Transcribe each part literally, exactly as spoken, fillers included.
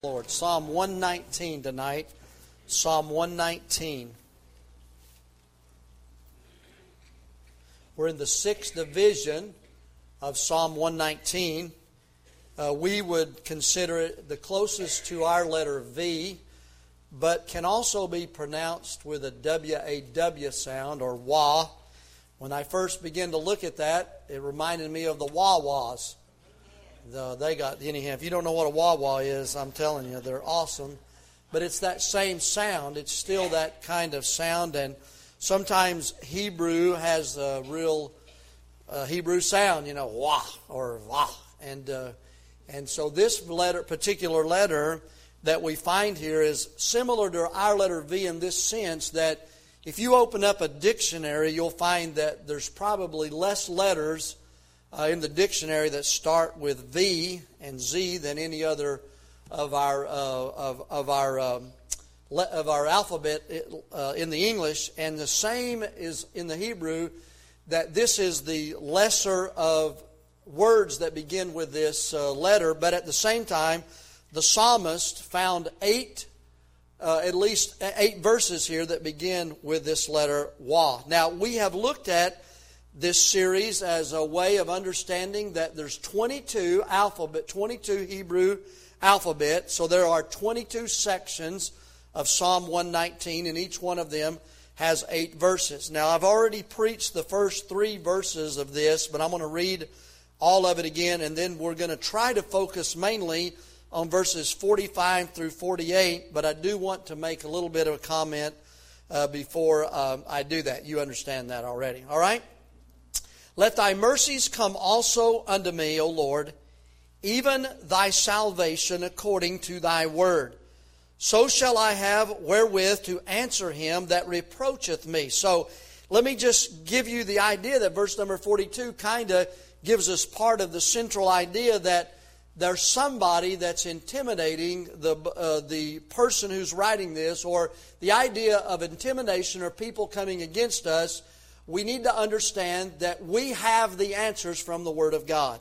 Lord. Psalm one nineteen tonight. Psalm one nineteen. We're in the sixth division of Psalm one nineteen. Uh, we would consider it the closest to our letter V, but can also be pronounced with a W A W sound, or wah. When I first began to look at that, it reminded me of the wah-wahs. The, they got, anyhow, if you don't know what a wah-wah is, I'm telling you, they're awesome. But it's that same sound. It's still that kind of sound. And sometimes Hebrew has a real uh, Hebrew sound, you know, wah or wah. And uh, and so this letter, particular letter that we find here is similar to our letter V in this sense that if you open up a dictionary, you'll find that there's probably less letters Uh, in the dictionary that start with V and Z than any other of our uh, of of our um, le- of our alphabet uh, in the English, and the same is in the Hebrew. That this is the lesser of words that begin with this uh, letter, but at the same time, the psalmist found eight, uh, at least eight verses here that begin with this letter Wah. Now we have looked at this series as a way of understanding that there's twenty-two alphabet, twenty-two Hebrew alphabet. So there are twenty-two sections of Psalm one nineteen, and each one of them has eight verses. Now I've already preached the first three verses of this, but I'm going to read all of it again, and then we're going to try to focus mainly on verses forty-five through forty-eight, but I do want to make a little bit of a comment uh, before um, I do that. You understand that already, all right? Let thy mercies come also unto me, O Lord, even thy salvation according to thy word. So shall I have wherewith to answer him that reproacheth me. So let me just give you the idea that verse number forty-two kind of gives us part of the central idea that there's somebody that's intimidating the uh, the person who's writing this, or the idea of intimidation or people coming against us. We need to understand that we have the answers from the Word of God.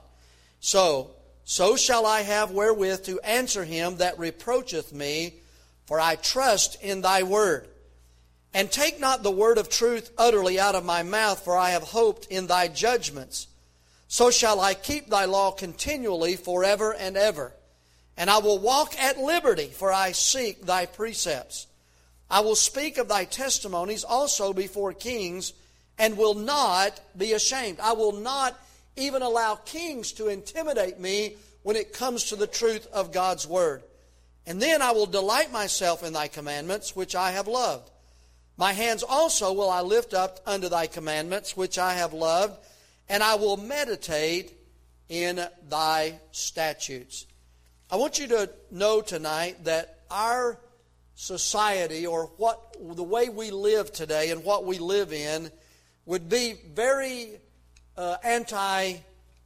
So, so shall I have wherewith to answer him that reproacheth me, for I trust in thy word. And take not the word of truth utterly out of my mouth, for I have hoped in thy judgments. So shall I keep thy law continually forever and ever. And I will walk at liberty, for I seek thy precepts. I will speak of thy testimonies also before kings, and will not be ashamed. I will not even allow kings to intimidate me when it comes to the truth of God's word. And then I will delight myself in thy commandments, which I have loved. My hands also will I lift up unto thy commandments, which I have loved, and I will meditate in thy statutes. I want you to know tonight that our society, or what the way we live today and what we live in, would be very uh, anti-Christ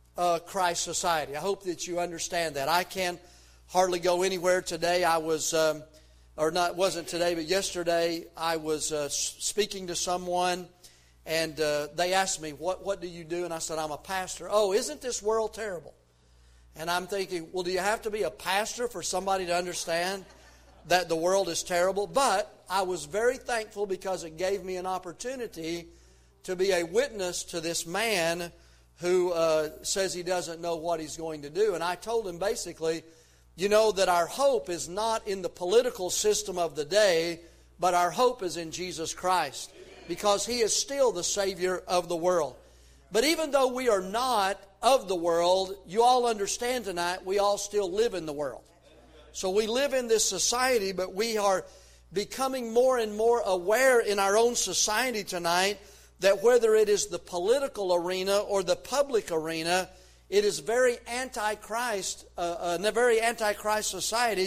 uh, society. I hope that you understand that. I can hardly go anywhere today. I was, um, or not, wasn't today, but yesterday I was uh, speaking to someone, and uh, they asked me, what, what do you do? And I said, I'm a pastor. Oh, isn't this world terrible? And I'm thinking, well, do you have to be a pastor for somebody to understand that the world is terrible? But I was very thankful because it gave me an opportunity to be a witness to this man who uh, says he doesn't know what he's going to do. And I told him basically, you know, that our hope is not in the political system of the day, but our hope is in Jesus Christ, because he is still the Savior of the world. But even though we are not of the world, you all understand tonight, we all still live in the world. So we live in this society, but we are becoming more and more aware in our own society tonight that whether it is the political arena or the public arena, it is very anti-Christ, uh, a very anti-Christ society.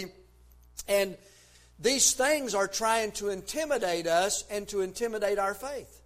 And these things are trying to intimidate us and to intimidate our faith.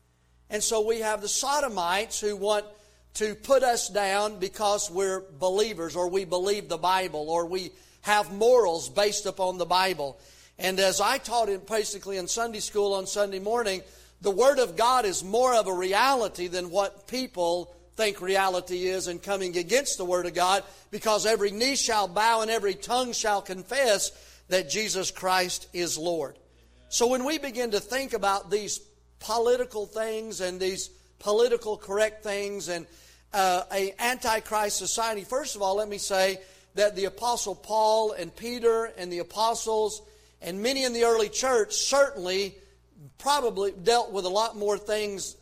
And so we have the Sodomites who want to put us down because we're believers, or we believe the Bible, or we have morals based upon the Bible. And as I taught it basically in Sunday school on Sunday morning, the Word of God is more of a reality than what people think reality is in coming against the Word of God, because every knee shall bow and every tongue shall confess that Jesus Christ is Lord. So when we begin to think about these political things and these political correct things and uh, an antichrist society, first of all, let me say that the Apostle Paul and Peter and the apostles and many in the early church certainly probably dealt with a lot more things.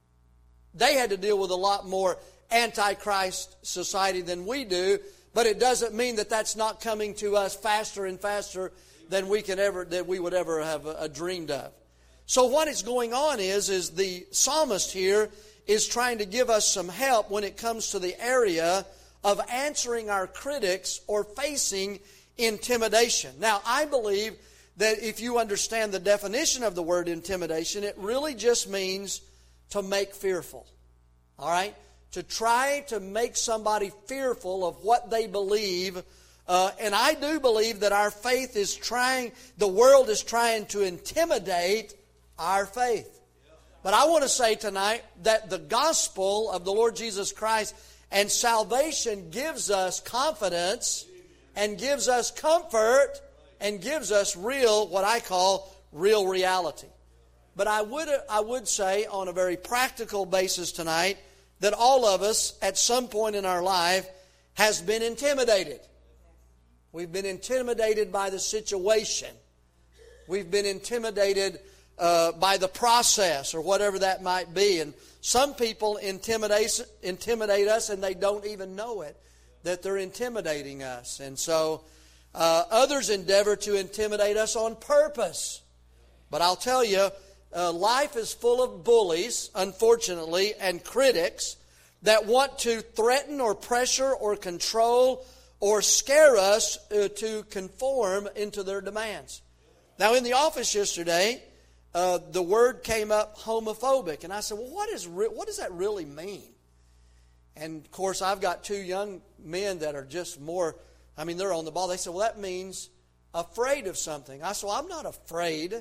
They had to deal with a lot more antichrist society than we do, but it doesn't mean that that's not coming to us faster and faster than we can ever that we would ever have uh, dreamed of. So what is going on is is the psalmist here is trying to give us some help when it comes to the area of answering our critics or facing intimidation. Now, I believe that if you understand the definition of the word intimidation, it really just means to make fearful. All right? To try to make somebody fearful of what they believe. Uh, and I do believe that our faith is trying, the world is trying to intimidate our faith. But I want to say tonight that the gospel of the Lord Jesus Christ and salvation gives us confidence and gives us comfort and gives us real, what I call real reality. But I would I would say on a very practical basis tonight that all of us at some point in our life has been intimidated. We've been intimidated by the situation. We've been intimidated uh, by the process or whatever that might be. And some people intimidate, intimidate us and they don't even know it, that they're intimidating us. And so uh, others endeavor to intimidate us on purpose. But I'll tell you, uh, life is full of bullies, unfortunately, and critics that want to threaten or pressure or control or scare us uh, to conform into their demands. Now, in the office yesterday, uh, the word came up homophobic. And I said, well, what is re- what does that really mean? And, of course, I've got two young men that are just more, I mean, they're on the ball. They said, well, that means afraid of something. I said, well, I'm not afraid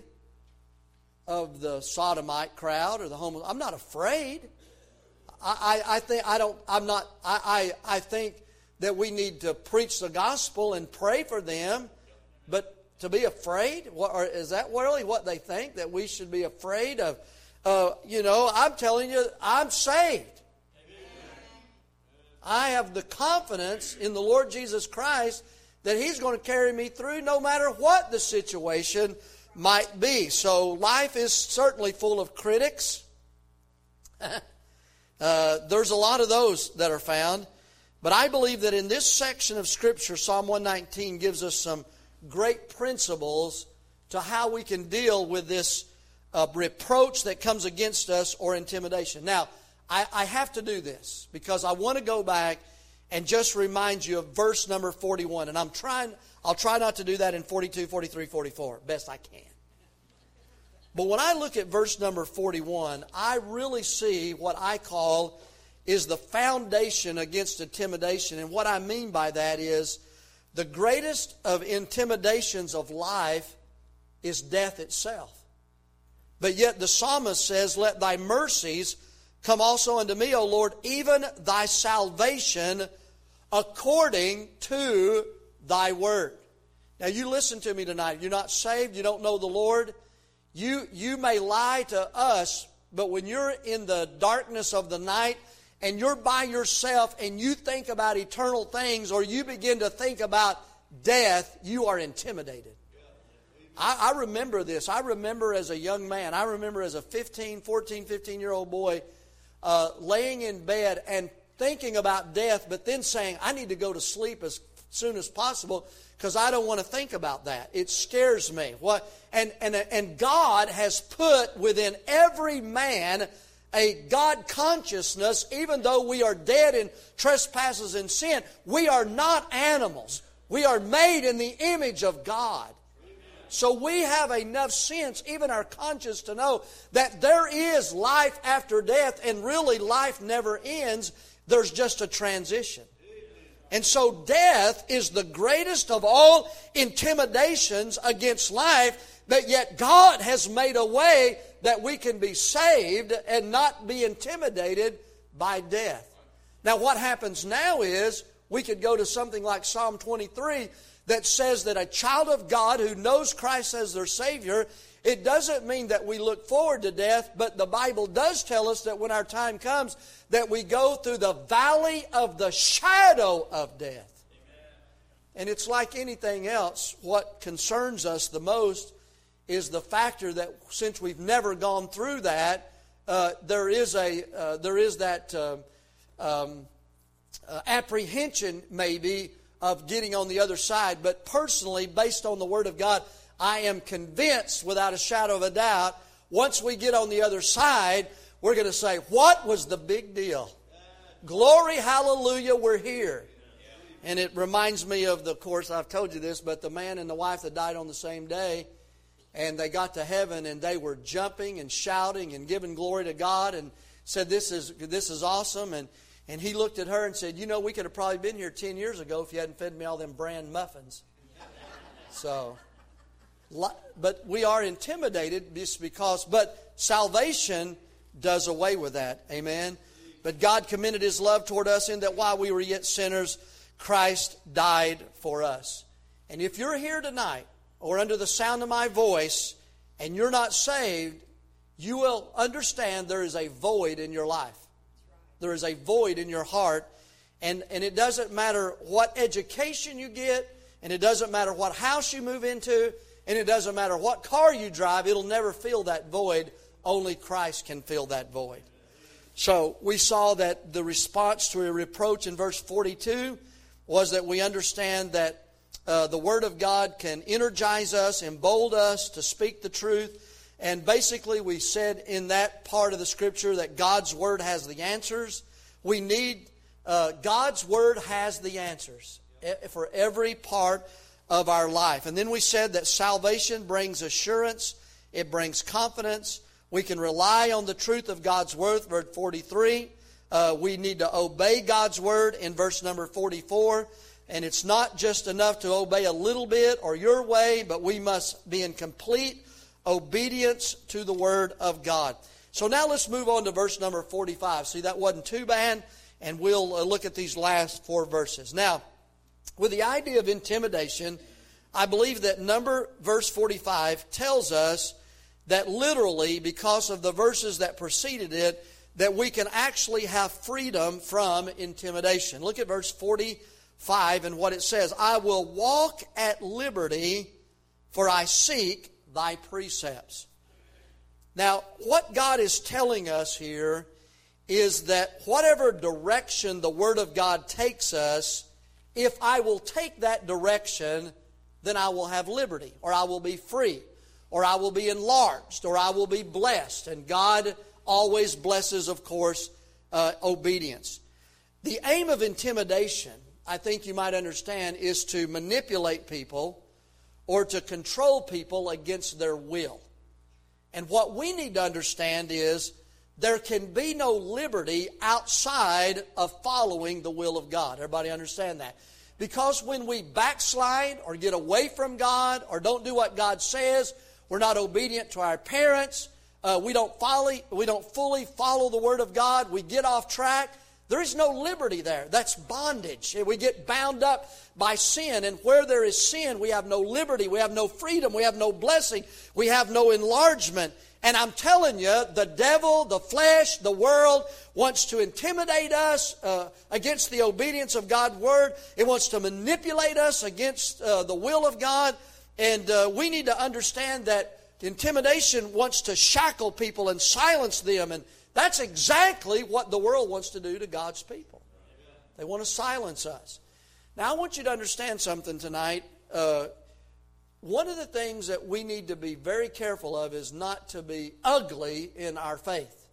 of the sodomite crowd or the homo. I'm not afraid. I, I, I think I don't. I'm not. I, I I think that we need to preach the gospel and pray for them, but to be afraid, what, or is that really what they think, that we should be afraid of? Uh, you know, I'm telling you, I'm saved. I have the confidence in the Lord Jesus Christ that He's going to carry me through no matter what the situation might be. So life is certainly full of critics. uh, there's a lot of those that are found. But I believe that in this section of Scripture, Psalm one nineteen gives us some great principles to how we can deal with this uh, reproach that comes against us or intimidation. Now, I, I have to do this because I want to go back and just remind you of verse number forty-one. And I'm trying, I'll try not to do that in forty-two, forty-three, forty-four, best I can. But when I look at verse number forty-one, I really see what I call is the foundation against intimidation. And what I mean by that is the greatest of intimidations of life is death itself. But yet the psalmist says, let thy mercies come also unto me, O Lord, even thy salvation according to thy word. Now you listen to me tonight. You're not saved. You don't know the Lord. You, you may lie to us, but when you're in the darkness of the night and you're by yourself and you think about eternal things or you begin to think about death, you are intimidated. I, I remember this. I remember as a young man, I remember as a fifteen, fourteen, fifteen-year-old boy uh, laying in bed and thinking about death, but then saying, I need to go to sleep as soon as possible because I don't want to think about that. It scares me. What? And, and, and God has put within every man a God consciousness. Even though we are dead in trespasses and sin, we are not animals. We are made in the image of God. So we have enough sense, even our conscience, to know that there is life after death, and really life never ends. There's just a transition. And so death is the greatest of all intimidations against life, but yet God has made a way that we can be saved and not be intimidated by death. Now what happens now is we could go to something like Psalm twenty-three that says that a child of God who knows Christ as their Savior, it doesn't mean that we look forward to death, but the Bible does tell us that when our time comes, that we go through the valley of the shadow of death. Amen. And it's like anything else. What concerns us the most is the factor that since we've never gone through that, uh, there is a uh, there is that uh, um, uh, apprehension maybe of getting on the other side. But personally, based on the Word of God, I am convinced without a shadow of a doubt, once we get on the other side, we're going to say, what was the big deal? Glory, hallelujah, we're here. And it reminds me of, the, of course, I've told you this, but the man and the wife that died on the same day, and they got to heaven and they were jumping and shouting and giving glory to God and said, this is this is awesome. And, and he looked at her and said, you know, we could have probably been here ten years ago if you hadn't fed me all them bran muffins. So... But we are intimidated just because, but salvation does away with that. Amen. But God commended His love toward us in that while we were yet sinners, Christ died for us. And if you're here tonight or under the sound of my voice and you're not saved, you will understand there is a void in your life. There is a void in your heart. And, and it doesn't matter what education you get, and it doesn't matter what house you move into, and it doesn't matter what car you drive, it'll never fill that void. Only Christ can fill that void. So we saw that the response to a reproach in verse forty-two was that we understand that uh, the Word of God can energize us, embolden us to speak the truth. And basically we said in that part of the Scripture that God's Word has the answers. We need, uh, God's Word has the answers for every part of our life. And then we said that salvation brings assurance. It brings confidence. We can rely on the truth of God's Word, verse forty-three. Uh, we need to obey God's Word in verse number forty-four. And it's not just enough to obey a little bit or your way, but we must be in complete obedience to the Word of God. So now let's move on to verse number forty-five. See, that wasn't too bad. And we'll uh, look at these last four verses. Now, with the idea of intimidation, I believe that number verse forty-five tells us that literally, because of the verses that preceded it, that we can actually have freedom from intimidation. Look at verse forty-five and what it says. I will walk at liberty, for I seek thy precepts. Now, what God is telling us here is that whatever direction the Word of God takes us, if I will take that direction, then I will have liberty, or I will be free, or I will be enlarged, or I will be blessed. And God always blesses, of course, uh, obedience. The aim of intimidation, I think you might understand, is to manipulate people or to control people against their will. And what we need to understand is there can be no liberty outside of following the will of God. Everybody understand that? Because when we backslide or get away from God or don't do what God says, we're not obedient to our parents, uh, we don't follow, we don't fully follow the Word of God, we get off track, there is no liberty there. That's bondage. We get bound up by sin, and where there is sin, we have no liberty, we have no freedom, we have no blessing, we have no enlargement. And I'm telling you, the devil, the flesh, the world wants to intimidate us uh, against the obedience of God's Word. It wants to manipulate us against uh, the will of God. And uh, we need to understand that intimidation wants to shackle people and silence them. And that's exactly what the world wants to do to God's people. They want to silence us. Now, I want you to understand something tonight. Uh, One of the things that we need to be very careful of is not to be ugly in our faith.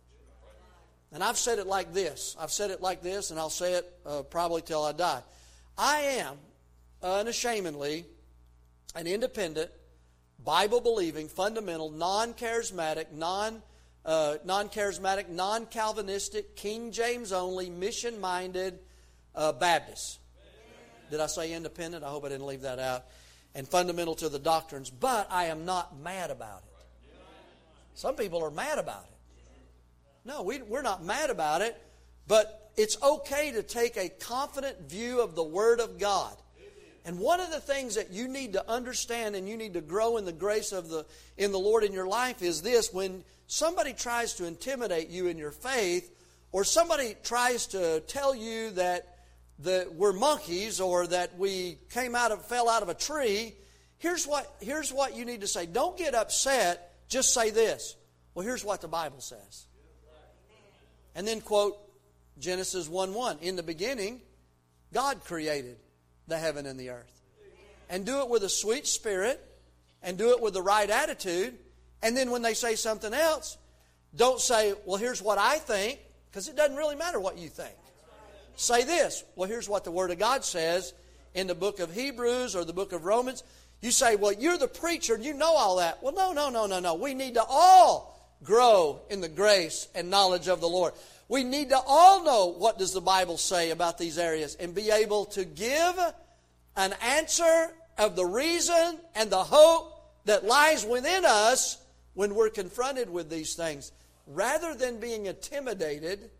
And I've said it like this. I've said it like this, and I'll say it uh, probably till I die. I am, unashamedly, an independent, Bible-believing, fundamental, non-charismatic, non, uh, non-charismatic, non-Calvinistic, King James only, mission-minded uh, Baptist. Did I say independent? I hope I didn't leave that out. And fundamental to the doctrines, but I am not mad about it. Some people are mad about it. No, we, we're not mad about it, but it's okay to take a confident view of the Word of God. And one of the things that you need to understand and you need to grow in the grace of the in the Lord in your life is this: when somebody tries to intimidate you in your faith, or somebody tries to tell you that that we're monkeys or that we came out of fell out of a tree, here's what here's what you need to say. Don't get upset. Just say this: well, here's what the Bible says. And then quote Genesis one one. In the beginning, God created the heaven and the earth. And do it with a sweet spirit, and do it with the right attitude. And then when they say something else, don't say, well, here's what I think, because it doesn't really matter what you think. Say this: well, here's what the Word of God says in the book of Hebrews or the book of Romans. You say, well, you're the preacher and you know all that. Well, no, no, no, no, no. We need to all grow in the grace and knowledge of the Lord. We need to all know what does the Bible say about these areas and be able to give an answer of the reason and the hope that lies within us when we're confronted with these things, rather than being intimidated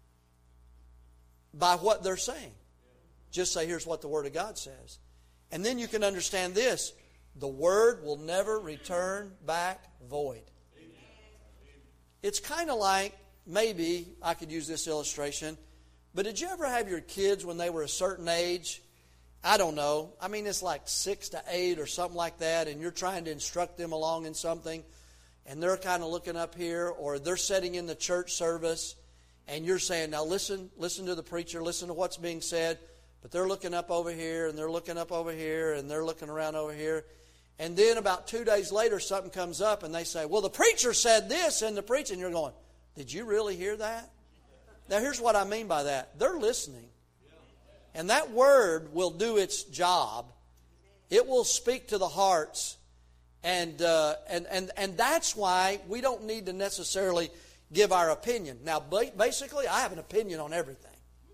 by what they're saying. Just say, here's what the Word of God says. And then you can understand this: the Word will never return back void. It's kind of like, maybe I could use this illustration, but did you ever have your kids when they were a certain age? I don't know. I mean, it's like six to eight or something like that, and you're trying to instruct them along in something, and they're kind of looking up here, or they're sitting in the church service, and you're saying, now listen, listen to the preacher, listen to what's being said, but they're looking up over here, and they're looking up over here, and they're looking around over here. And then about two days later, something comes up, and they say, well, the preacher said this in the preaching. You're going, did you really hear that? Now, here's what I mean by that. They're listening. And that word will do its job. It will speak to the hearts. And, uh, and, and, and that's why we don't need to necessarily give our opinion. Now, basically, I have an opinion on everything.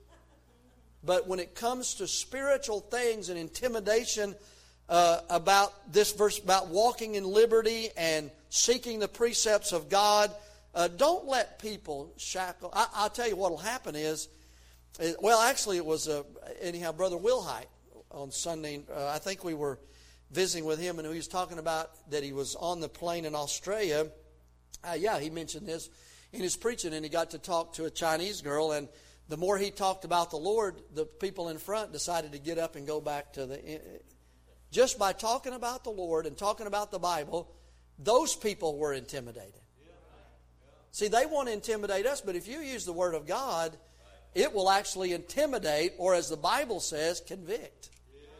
But when it comes to spiritual things and intimidation uh, about this verse, about walking in liberty and seeking the precepts of God, uh, don't let people shackle. I, I'll tell you what will happen is, is well, actually, it was, uh, anyhow, Brother Wilhite on Sunday. Uh, I think we were visiting with him, and he was talking about that he was on the plane in Australia. Uh, yeah, he mentioned this in his preaching, and he got to talk to a Chinese girl, and the more he talked about the Lord, the people in front decided to get up and go back to the... Just by talking about the Lord and talking about the Bible, those people were intimidated. See, they want to intimidate us, but if you use the Word of God, it will actually intimidate, or as the Bible says, convict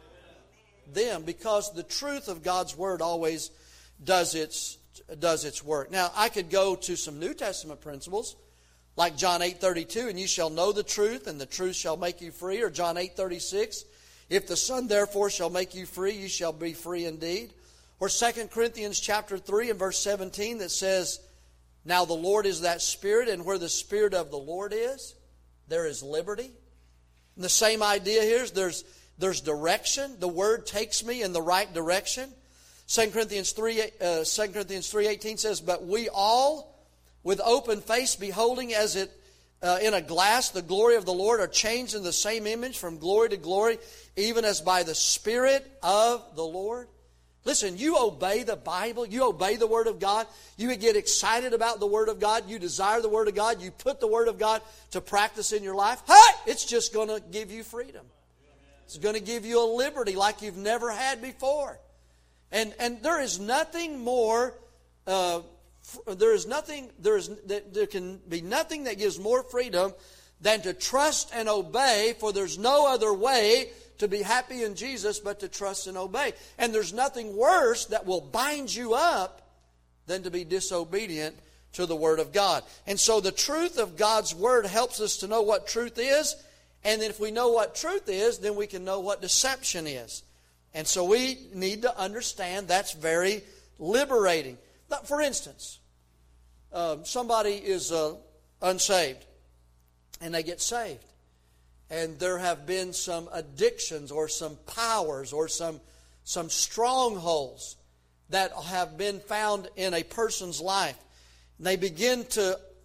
them, because the truth of God's Word always does its, does its work. Now, I could go to some New Testament principles, like John eight thirty-two, and you shall know the truth, and the truth shall make you free. Or John eight thirty-six, if the Son therefore shall make you free, you shall be free indeed. Or Second Corinthians chapter three and verse seventeen that says, now the Lord is that Spirit, and where the Spirit of the Lord is, there is liberty. And the same idea here is there's, there's direction. The Word takes me in the right direction. Second Corinthians three, uh, Second Corinthians three eighteen says, but we all, with open face, beholding as it uh, in a glass the glory of the Lord, are changed in the same image from glory to glory, even as by the Spirit of the Lord. Listen, you obey the Bible, you obey the Word of God, you get excited about the Word of God, you desire the Word of God, you put the Word of God to practice in your life, hey, it's just going to give you freedom. It's going to give you a liberty like you've never had before. And, and there is nothing more... Uh, There is nothing. There is. There can be nothing that gives more freedom than to trust and obey. For there's no other way to be happy in Jesus but to trust and obey. And there's nothing worse that will bind you up than to be disobedient to the Word of God. And so the truth of God's Word helps us to know what truth is. And then if we know what truth is, then we can know what deception is. And so we need to understand that's very liberating. For instance, um, somebody is uh, unsaved and they get saved. And there have been some addictions or some powers or some, some strongholds that have been found in a person's life. And they begin to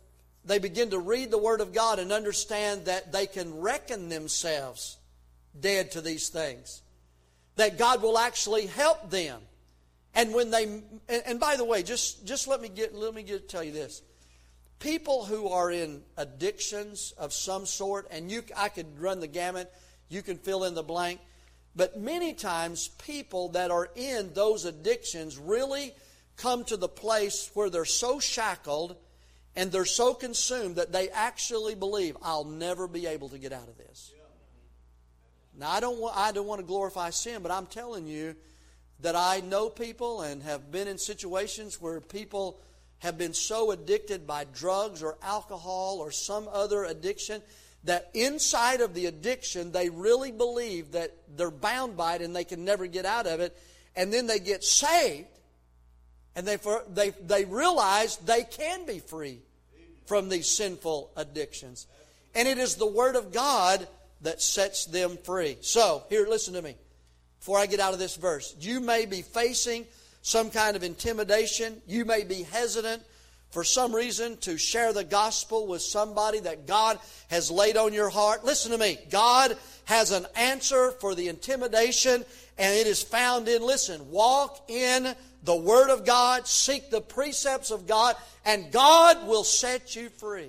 they begin to read the Word of God and understand that they can reckon themselves dead to these things. That God will actually help them. And when they, and, and by the way, just, just let me get, let me get, tell you this. People who are in addictions of some sort, and you, I could run the gamut, you can fill in the blank, but many times people that are in those addictions really come to the place where they're so shackled and they're so consumed that they actually believe, I'll never be able to get out of this. Now, I don't want, I don't want to glorify sin, but I'm telling you that I know people and have been in situations where people have been so addicted by drugs or alcohol or some other addiction that inside of the addiction they really believe that they're bound by it and they can never get out of it. And then they get saved and they, they, they realize they can be free from these sinful addictions. And it is the Word of God that sets them free. So, here, listen to me. Before I get out of this verse, you may be facing some kind of intimidation. You may be hesitant for some reason to share the gospel with somebody that God has laid on your heart. Listen to me. God has an answer for the intimidation, and it is found in, listen, walk in the Word of God, seek the precepts of God, and God will set you free.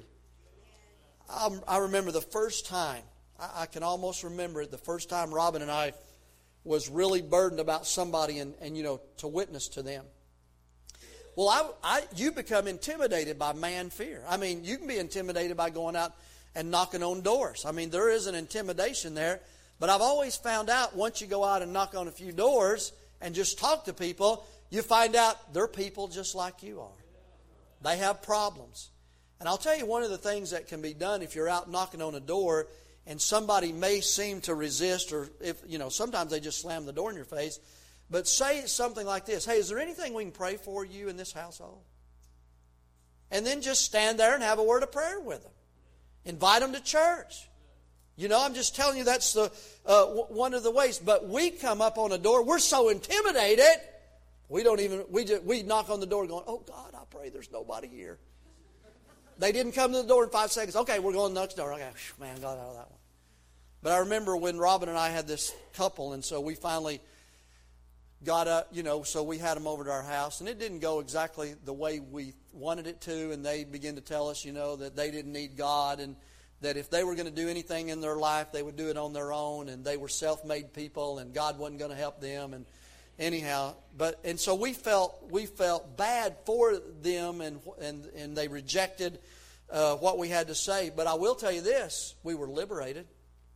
I, I remember the first time, I, I can almost remember it, the first time Robin and I was really burdened about somebody and, and you know, to witness to them. Well, I, I, you become intimidated by man fear. I mean, you can be intimidated by going out and knocking on doors. I mean, there is an intimidation there. But I've always found out once you go out and knock on a few doors and just talk to people, you find out they're people just like you are. They have problems. And I'll tell you one of the things that can be done if you're out knocking on a door and somebody may seem to resist, or if you know, sometimes they just slam the door in your face. But say something like this: hey, is there anything we can pray for you in this household? And then just stand there and have a word of prayer with them. Invite them to church. You know, I'm just telling you that's the uh, one of the ways. But we come up on a door, we're so intimidated, we don't even, we just, we knock on the door going, oh God, I pray there's nobody here. They didn't come to the door in five seconds. Okay, we're going to the next door. Okay, man, got out of that one. But I remember when Robin and I had this couple, and so we finally got up, you know, so we had them over to our house, and it didn't go exactly the way we wanted it to, and they began to tell us, you know, that they didn't need God, and that if they were going to do anything in their life, they would do it on their own, and they were self-made people, and God wasn't going to help them, and anyhow, but and so we felt we felt bad for them, and and and they rejected uh, what we had to say. But I will tell you this: we were liberated.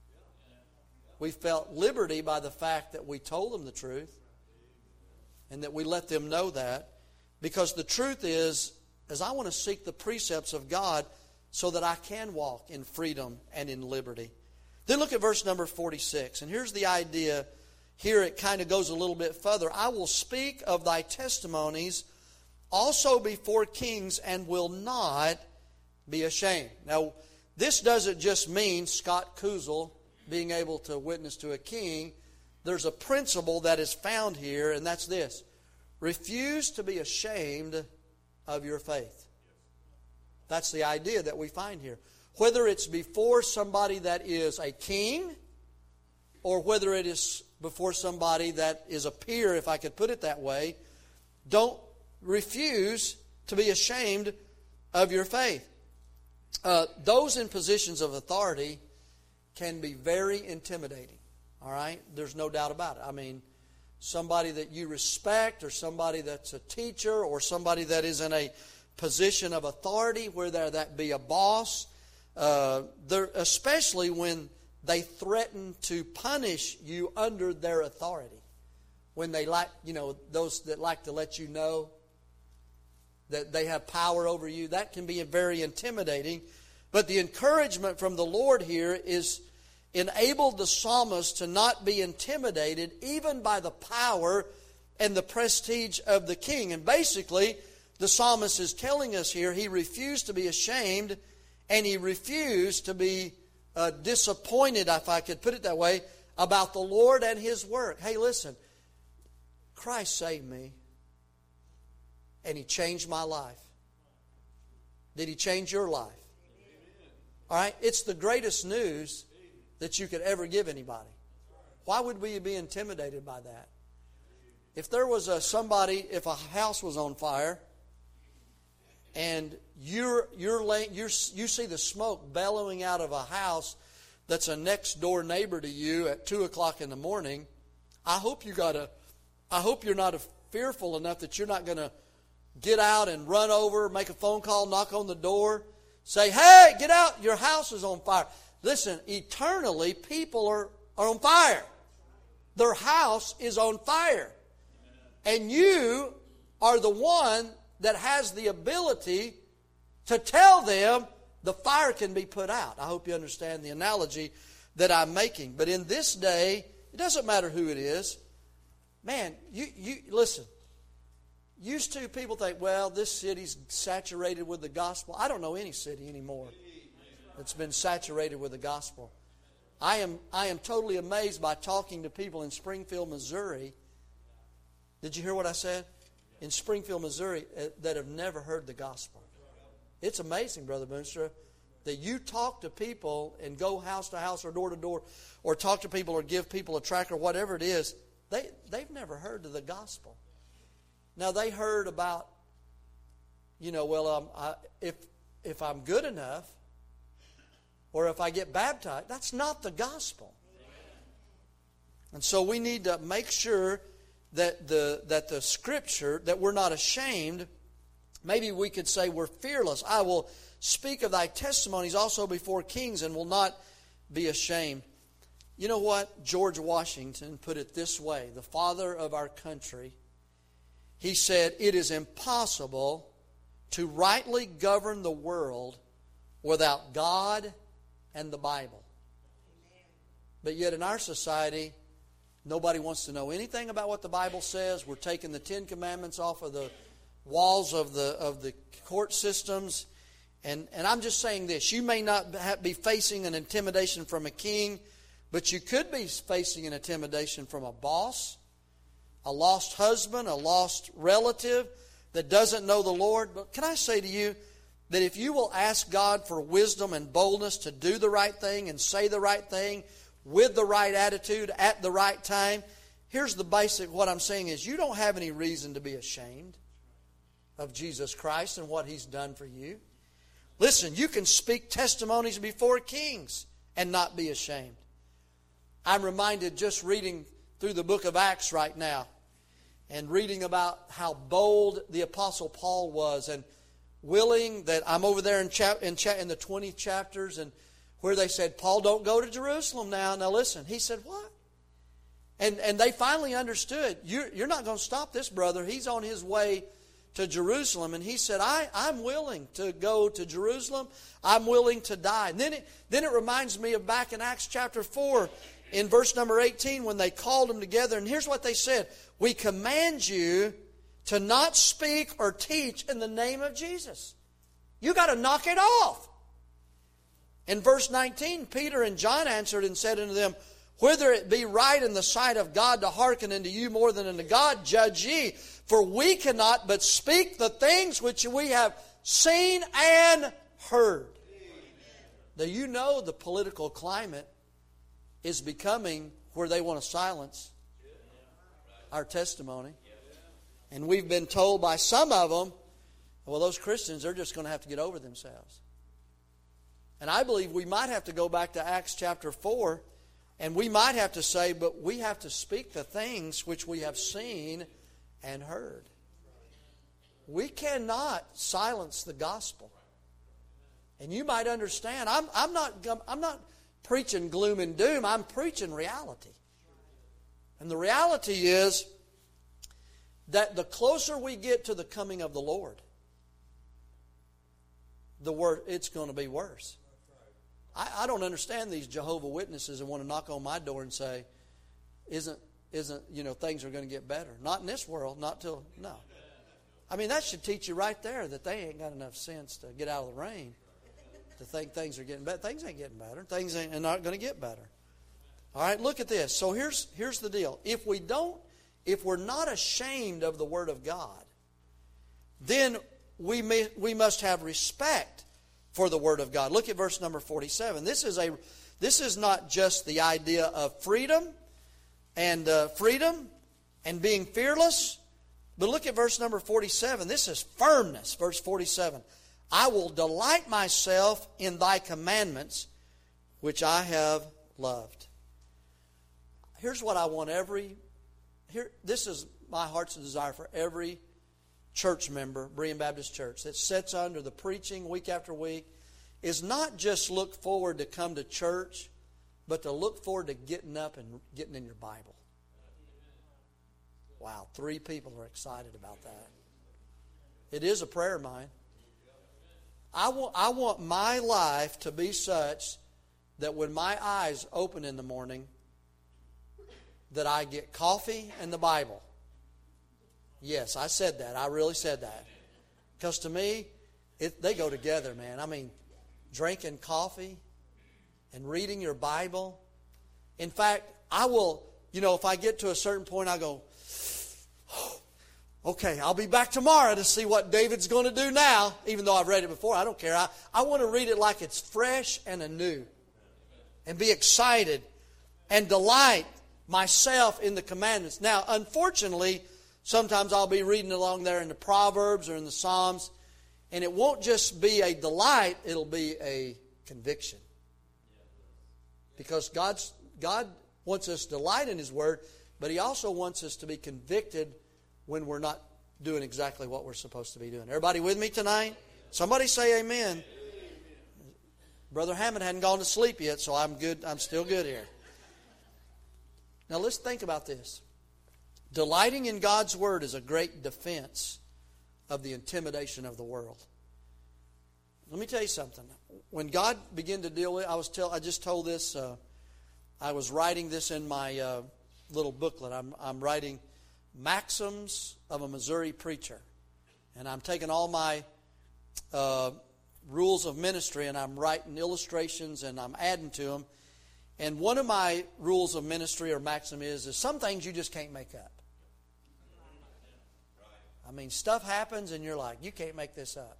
We felt liberty by the fact that we told them the truth, and that we let them know that, because the truth is, is I want to seek the precepts of God so that I can walk in freedom and in liberty. Then look at verse number forty-six, and here's the idea. Here it kind of goes a little bit further. I will speak of thy testimonies also before kings and will not be ashamed. Now, this doesn't just mean Scott Kuzel being able to witness to a king. There's a principle that is found here, and that's this: refuse to be ashamed of your faith. That's the idea that we find here. Whether it's before somebody that is a king, or whether it is before somebody that is a peer, if I could put it that way, don't refuse to be ashamed of your faith. Uh, those in positions of authority can be very intimidating. All right? There's no doubt about it. I mean, somebody that you respect, or somebody that's a teacher, or somebody that is in a position of authority, whether that be a boss, uh, especially when they threaten to punish you under their authority. When they like, you know, those that like to let you know that they have power over you, that can be very intimidating. But the encouragement from the Lord here is enabled the psalmist to not be intimidated even by the power and the prestige of the king. And basically, the psalmist is telling us here, he refused to be ashamed, and he refused to be uh, disappointed, if I could put it that way, about the Lord and His work. Hey, listen, Christ saved me, and He changed my life. Did He change your life? All right? It's the greatest news that you could ever give anybody. Why would we be intimidated by that? If there was a somebody, if a house was on fire, and you're you're laying, you're you see the smoke bellowing out of a house that's a next door neighbor to you at two o'clock in the morning, I hope you got a, I hope you're not a, fearful enough that you're not going to get out and run over, make a phone call, knock on the door, say, "Hey, get out! Your house is on fire." Listen, eternally, people are are on fire. Their house is on fire. And you are the one that has the ability to tell them the fire can be put out. I hope you understand the analogy that I'm making. But in this day, it doesn't matter who it is. Man, you, you listen. Used to, people think, well, this city's saturated with the gospel. I don't know any city anymore that's been saturated with the gospel. I am I am totally amazed by talking to people in Springfield, Missouri. Did you hear what I said? In Springfield, Missouri, uh, that have never heard the gospel. It's amazing, Brother Boonstra, that you talk to people and go house to house or door to door, or talk to people or give people a tract or whatever it is. They they've never heard of the gospel. Now they heard about, you know, well, um, I, if if I'm good enough, or if I get baptized, that's not the gospel. And so we need to make sure that the that the Scripture, that we're not ashamed. Maybe we could say we're fearless. I will speak of thy testimonies also before kings and will not be ashamed. You know what? George Washington put it this way, the father of our country. He said, "It is impossible to rightly govern the world without God and the Bible." But yet in our society, nobody wants to know anything about what the Bible says. We're taking the Ten Commandments off of the walls of the of the court systems. And, and I'm just saying this. You may not be facing an intimidation from a king, but you could be facing an intimidation from a boss, a lost husband, a lost relative that doesn't know the Lord. But can I say to you that if you will ask God for wisdom and boldness to do the right thing and say the right thing with the right attitude at the right time, here's the basic, what I'm saying is you don't have any reason to be ashamed of Jesus Christ and what He's done for you. Listen, you can speak testimonies before kings and not be ashamed. I'm reminded just reading through the book of Acts right now and reading about how bold the Apostle Paul was and willing that I'm over there in, chap, in, cha, in the twentieth chapters and where they said, "Paul, don't go to Jerusalem now." Now listen, he said, "What?" And and they finally understood, you're, you're not going to stop this brother. He's on his way to Jerusalem. And he said, I, I'm willing to go to Jerusalem. I'm willing to die. And then it, then it reminds me of back in Acts chapter four in verse number eighteen when they called them together. And here's what they said. "We command you to not speak or teach in the name of Jesus." You got to knock it off. In verse nineteen, Peter and John answered and said unto them, "Whether it be right in the sight of God to hearken unto you more than unto God, judge ye. For we cannot but speak the things which we have seen and heard." Now you know the political climate is becoming where they want to silence our testimony. And we've been told by some of them, well, those Christians, they're just going to have to get over themselves. And I believe we might have to go back to Acts chapter four, and we might have to say, but we have to speak the things which we have seen and heard. We cannot silence the gospel. And you might understand, I'm, I'm not I'm not preaching gloom and doom, I'm preaching reality. And the reality is that the closer we get to the coming of the Lord, the wor- it's going to be worse. I, I don't understand these Jehovah Witnesses that want to knock on my door and say, isn't, isn't, you know, things are going to get better. Not in this world, not till, no. I mean, that should teach you right there that they ain't got enough sense to get out of the rain to think things are getting better. Things ain't getting better. Things ain't are not going to get better. All right, look at this. So here's here's the deal. If we don't, if we're not ashamed of the Word of God, then we may, we must have respect for the Word of God. Look at verse number forty-seven. This is a this is not just the idea of freedom and uh, freedom and being fearless, but look at verse number forty-seven. This is firmness. Verse forty-seven. I will delight myself in thy commandments, which I have loved. Here's what I want every here. This is my heart's desire for every church member, Berean Baptist Church, that sits under the preaching week after week, is not just look forward to come to church, but to look forward to getting up and getting in your Bible. Wow, three people are excited about that. It is a prayer of mine. I want, I want my life to be such that when my eyes open in the morning, that I get coffee and the Bible. Yes, I said that. I really said that. Because to me, it, they go together, man. I mean, drinking coffee and reading your Bible. In fact, I will, you know, if I get to a certain point, I go, oh, okay, I'll be back tomorrow to see what David's going to do now. Even though I've read it before, I don't care. I, I want to read it like it's fresh and anew. And be excited and delight myself in the commandments. Now, unfortunately, sometimes I'll be reading along there in the Proverbs or in the Psalms, and it won't just be a delight, it'll be a conviction. Because God's, God wants us to delight in His Word, but He also wants us to be convicted when we're not doing exactly what we're supposed to be doing. Everybody with me tonight? Somebody say amen. Amen. Brother Hammond hadn't gone to sleep yet, so I'm good. I'm still good here. Now let's think about this. Delighting in God's Word is a great defense of the intimidation of the world. Let me tell you something. When God began to deal with, I was tell, I just told this. Uh, I was writing this in my uh, little booklet. I'm, I'm writing Maxims of a Missouri Preacher, and I'm taking all my uh, rules of ministry and I'm writing illustrations and I'm adding to them. And one of my rules of ministry or maxim is, is some things you just can't make up. I mean, stuff happens and you're like, you can't make this up.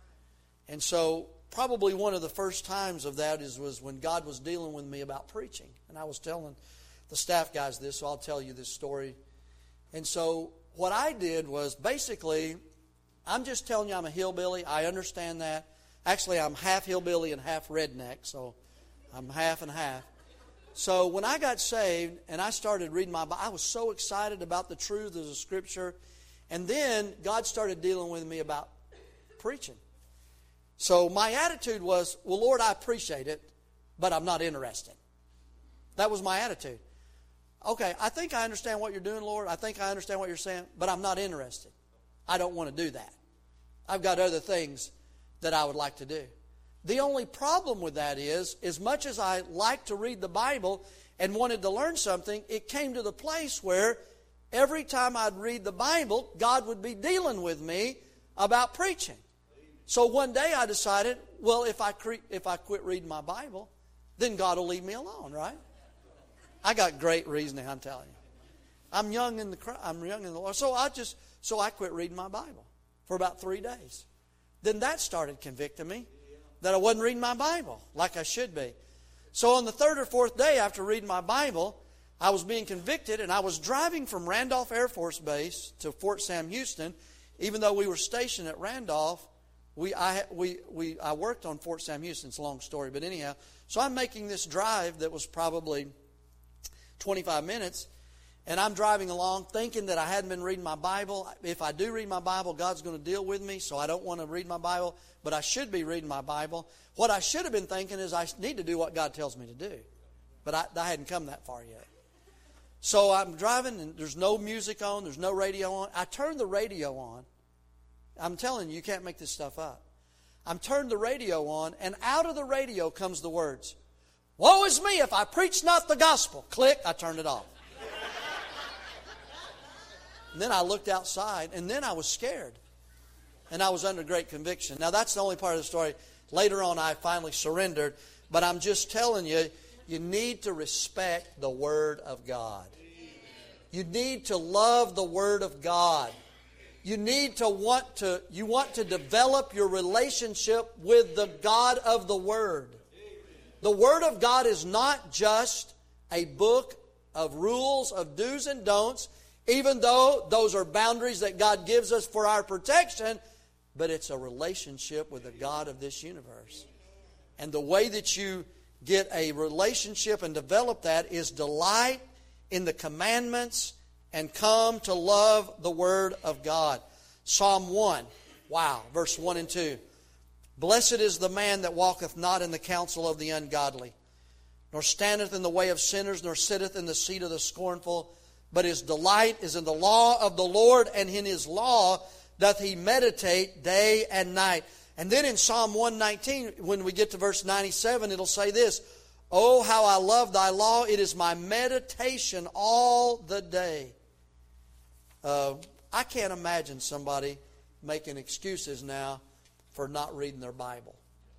And so probably one of the first times of that is was when God was dealing with me about preaching. And I was telling the staff guys this, so I'll tell you this story. And so what I did was basically, I'm just telling you I'm a hillbilly. I understand that. Actually, I'm half hillbilly and half redneck, so I'm half and half. So when I got saved and I started reading my Bible, I was so excited about the truth of the Scripture. And then God started dealing with me about preaching. So my attitude was, well, Lord, I appreciate it, but I'm not interested. That was my attitude. Okay, I think I understand what you're doing, Lord. I think I understand what you're saying, but I'm not interested. I don't want to do that. I've got other things that I would like to do. The only problem with that is, as much as I like to read the Bible and wanted to learn something, it came to the place where every time I'd read the Bible, God would be dealing with me about preaching. So one day I decided, well, if I cre- if I quit reading my Bible, then God will leave me alone, right? I got great reasoning, I'm telling you. I'm young in the I'm young in the Lord, so I just so I quit reading my Bible for about three days. Then that started convicting me that I wasn't reading my Bible like I should be. So on the third or fourth day after reading my Bible, I was being convicted, and I was driving from Randolph Air Force Base to Fort Sam Houston. Even though we were stationed at Randolph, we I we we I worked on Fort Sam Houston. It's a long story, but anyhow, so I'm making this drive that was probably twenty-five minutes, and I'm driving along thinking that I hadn't been reading my Bible. If I do read my Bible, God's going to deal with me, so I don't want to read my Bible, but I should be reading my Bible. What I should have been thinking is I need to do what God tells me to do, but I, I hadn't come that far yet. So I'm driving, and there's no music on, there's no radio on. I turned the radio on. I'm telling you, you can't make this stuff up. I'm turned the radio on, and out of the radio comes the words, "Woe is me if I preach not the gospel." Click, I turned it off. And then I looked outside, and then I was scared. And I was under great conviction. Now, that's the only part of the story. Later on, I finally surrendered. But I'm just telling you, you need to respect the Word of God. You need to love the Word of God. You need to want to, you want to develop your relationship with the God of the Word. The Word of God is not just a book of rules, of do's and don'ts, even though those are boundaries that God gives us for our protection, but it's a relationship with the God of this universe. And the way that you get a relationship and develop that is delight in the commandments and come to love the Word of God. Psalm one, wow, verse one and two. Blessed is the man that walketh not in the counsel of the ungodly, nor standeth in the way of sinners, nor sitteth in the seat of the scornful, but his delight is in the law of the Lord, and in his law doth he meditate day and night. And then in Psalm one nineteen, when we get to verse ninety-seven, it'll say this, Oh, how I love thy law, it is my meditation all the day. Uh, I can't imagine somebody making excuses now for not reading their Bible.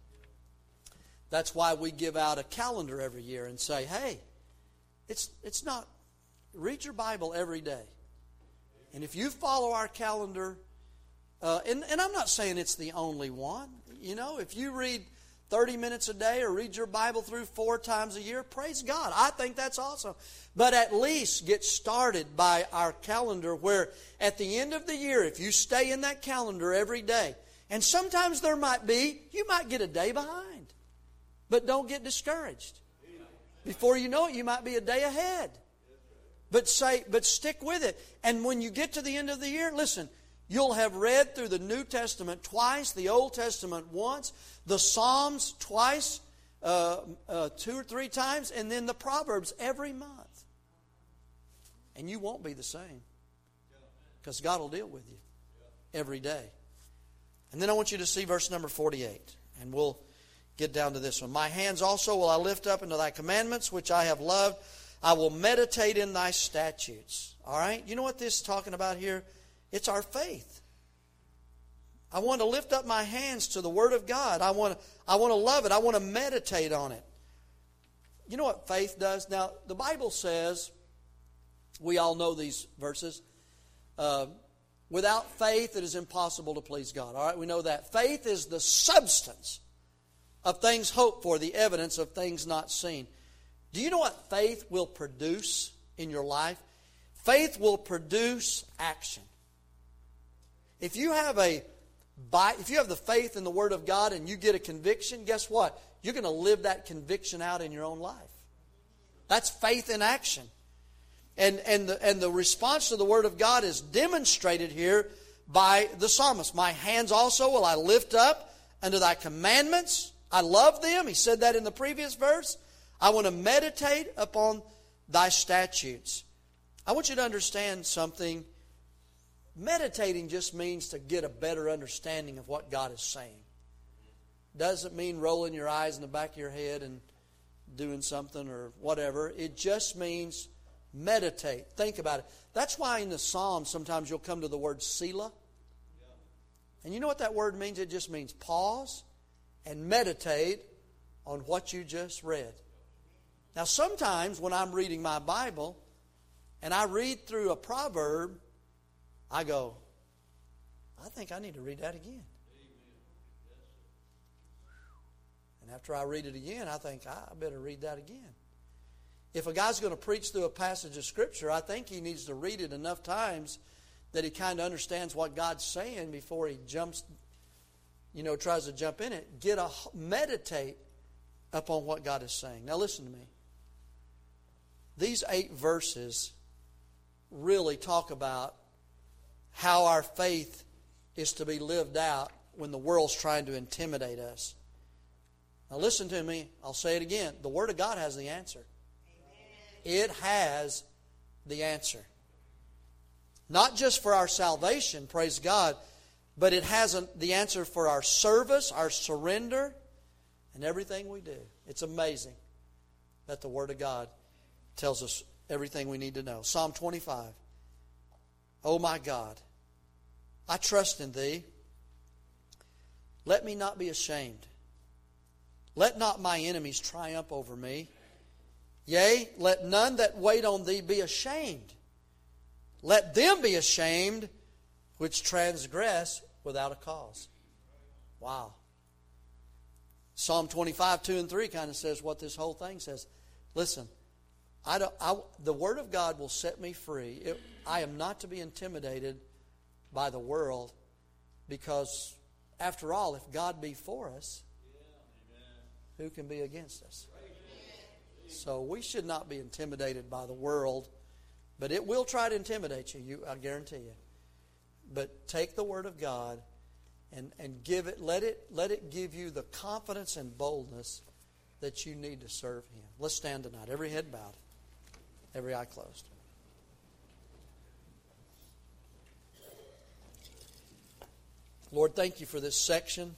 That's why we give out a calendar every year and say, hey, it's it's not, read your Bible every day. And if you follow our calendar, uh, and, and I'm not saying it's the only one. You know, if you read thirty minutes a day or read your Bible through four times a year, praise God. I think that's awesome. But at least get started by our calendar where at the end of the year, if you stay in that calendar every day, and sometimes there might be, you might get a day behind. But don't get discouraged. Before you know it, you might be a day ahead. But say, but stick with it. And when you get to the end of the year, listen, you'll have read through the New Testament twice, the Old Testament once, the Psalms twice, uh, uh, two or three times, and then the Proverbs every month. And you won't be the same. Because God will deal with you every day. And then I want you to see verse number forty-eight. And we'll get down to this one. My hands also will I lift up into thy commandments, which I have loved. I will meditate in thy statutes. All right? You know what this is talking about here? It's our faith. I want to lift up my hands to the Word of God. I want to, I want to love it. I want to meditate on it. You know what faith does? Now, the Bible says, we all know these verses, uh, without faith it is impossible to please God. All right? We know that. Faith is the substance of things hoped for, the evidence of things not seen. Do you know what faith will produce in your life? Faith will produce action. If you have a if you have the faith in the Word of God and you get a conviction, guess what? You're going to live that conviction out in your own life. That's faith in action. And and the, and the response to the Word of God is demonstrated here by the psalmist. My hands also will I lift up unto thy commandments. I love them. He said that in the previous verse. I want to meditate upon thy statutes. I want you to understand something. Meditating just means to get a better understanding of what God is saying. Doesn't mean rolling your eyes in the back of your head and doing something or whatever. It just means meditate. Think about it. That's why in the Psalms sometimes you'll come to the word Selah. And you know what that word means? It just means pause and meditate on what you just read. Now sometimes when I'm reading my Bible and I read through a proverb, I go, I think I need to read that again. And after I read it again, I think I better read that again. If a guy's going to preach through a passage of Scripture, I think he needs to read it enough times that he kind of understands what God's saying before he jumps, you know, tries to jump in it. Get a meditate upon what God is saying. Now listen to me. These eight verses really talk about how our faith is to be lived out when the world's trying to intimidate us. Now listen to me. I'll say it again. The Word of God has the answer. Amen. It has the answer. Not just for our salvation, praise God, but it has the answer for our service, our surrender, and everything we do. It's amazing that the Word of God tells us everything we need to know. Psalm twenty-five. Oh my God, I trust in Thee. Let me not be ashamed. Let not my enemies triumph over me. Yea, let none that wait on Thee be ashamed. Let them be ashamed which transgress without a cause. Wow. Psalm twenty-five, two and three kind of says what this whole thing says. Listen, I don't, I, the Word of God will set me free. It, I am not to be intimidated by the world, because, after all, if God be for us, who can be against us? So we should not be intimidated by the world, but it will try to intimidate you, you I guarantee you. But take the Word of God and, and give it, let it, let it give you the confidence and boldness that you need to serve Him. Let's stand tonight. Every head bowed, every eye closed. Lord, thank you for this section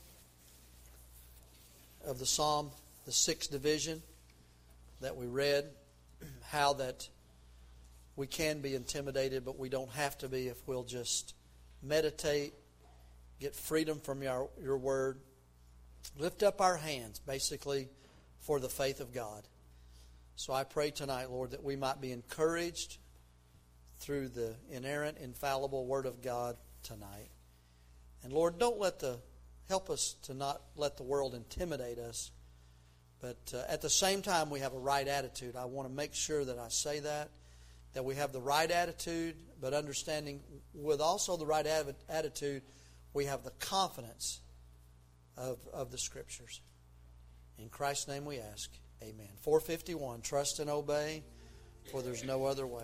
of the Psalm, the sixth division that we read, how that we can be intimidated, but we don't have to be if we'll just meditate, get freedom from your, your word, lift up our hands, basically, for the faith of God. So I pray tonight, Lord, that we might be encouraged through the inerrant, infallible Word of God tonight. And Lord, don't let the, help us to not let the world intimidate us, but uh, at the same time we have a right attitude. I want to make sure that I say that, that we have the right attitude, but understanding with also the right av- attitude, we have the confidence of, of the Scriptures. In Christ's name we ask, amen. four fifty-one, trust and obey, for there's no other way.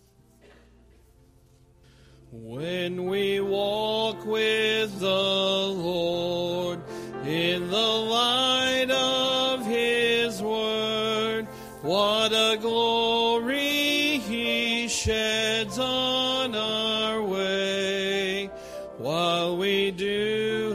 When we walk with the Lord in the light of His Word, what a glory He sheds on our way, while we do